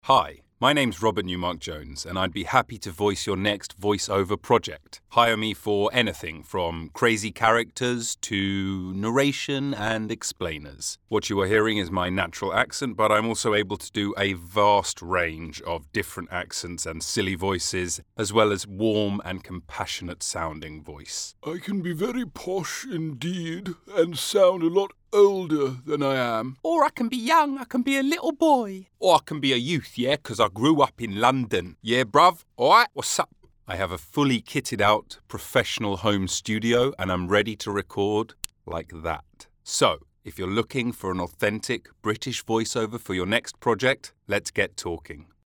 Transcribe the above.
Hi, my name's Robert Newmark-Jones, and I'd be happy to voice your next voiceover project. Hire me for anything from crazy characters to narration and explainers. What you are hearing is my natural accent, but I'm also able to do a vast range of different accents and silly voices, as well as warm and compassionate sounding voice. I can be very posh indeed and sound a lot older than I am. Or I can be young, I can be a little boy. Or I can be a youth, yeah, 'cause I grew up in London. Yeah, bruv? Alright, what's up? I have a fully kitted out professional home studio and I'm ready to record like that. So, if you're looking for an authentic British voiceover for your next project, let's get talking.